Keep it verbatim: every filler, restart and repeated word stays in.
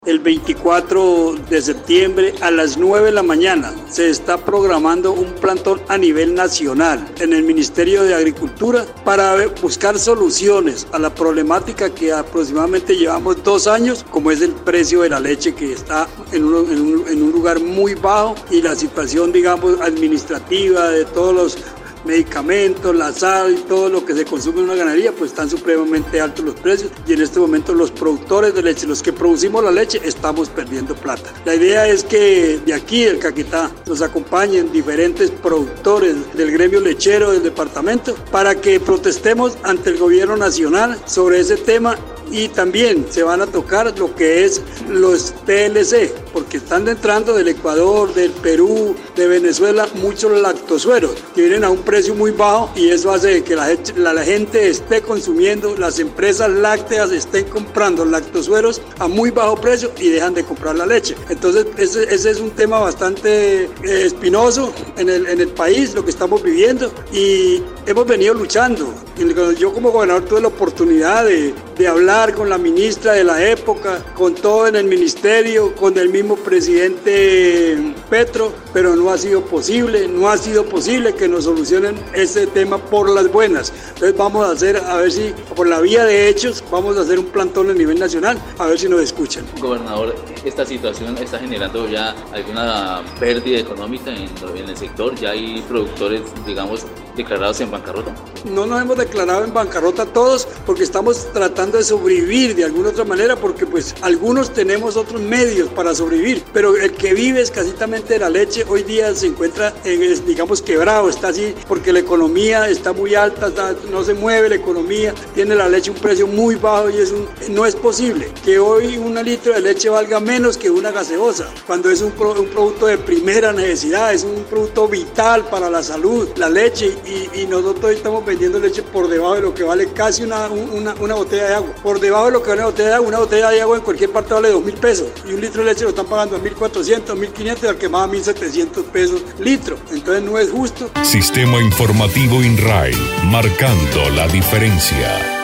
El veinticuatro de septiembre a las nueve de la mañana se está programando un plantón a nivel nacional en el Ministerio de Agricultura para buscar soluciones a la problemática que aproximadamente llevamos dos años, como es el precio de la leche, que está en un, en un, en un lugar muy bajo, y la situación, digamos, administrativa de todos los medicamentos, la sal y todo lo que se consume en una ganadería, pues están supremamente altos los precios, y en este momento los productores de leche, los que producimos la leche, estamos perdiendo plata. La idea es que de aquí del Caquetá nos acompañen diferentes productores del gremio lechero del departamento para que protestemos ante el gobierno nacional sobre ese tema. Y también se van a tocar lo que es los P L C, porque están entrando del Ecuador, del Perú, de Venezuela, muchos lactosueros que vienen a un precio muy bajo, y eso hace que la, la, la gente esté consumiendo, las empresas lácteas estén comprando lactosueros a muy bajo precio y dejan de comprar la leche. Entonces ese, ese es un tema bastante eh, espinoso en el, en el país, lo que estamos viviendo, y hemos venido luchando. Yo como gobernador tuve la oportunidad de, de hablar con la ministra de la época, con todo en el ministerio, con el mismo presidente Petro, pero no ha sido posible, no ha sido posible que nos solucionen ese tema por las buenas. Entonces vamos a hacer, a ver si por la vía de hechos, vamos a hacer un plantón a nivel nacional, a ver si nos escuchan. Gobernador, ¿esta situación está generando ya alguna pérdida económica en, en el sector? ¿Ya hay productores, digamos, declarados en bancarrota? No nos hemos declarado en bancarrota todos, porque estamos tratando de sobrevivir de alguna otra manera, porque pues algunos tenemos otros medios para sobrevivir, pero el que vive escasitamente de la leche hoy día se encuentra, en, digamos, quebrado, está así, porque la economía está muy alta, está, no se mueve la economía, tiene la leche un precio muy bajo, y es un, no es posible que hoy un litro de leche valga menos que una gaseosa, cuando es un, un producto de primera necesidad, es un producto vital para la salud, la leche, y, y nosotros hoy estamos vendiendo leche por debajo de lo que vale casi una, una, una botella de agua, por debajo de lo que vale una botella de agua. Una botella de agua en cualquier parte vale dos mil pesos, y un litro de leche lo están pagando a mil cuatrocientos, mil quinientos, y al que más a mil setecientos pesos litro. Entonces no es justo. Sistema Informativo INRAE, marcando la diferencia.